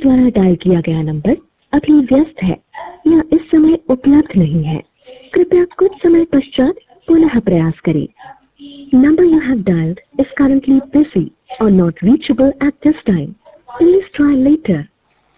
द्वारा डायल किया गया नंबर अभी व्यस्त है या इस समय उपलब्ध नहीं है। कृपया कुछ समय पश्चात पुनः प्रयास करें। Number you have dialed is currently busy or not reachable at this time. Please try later.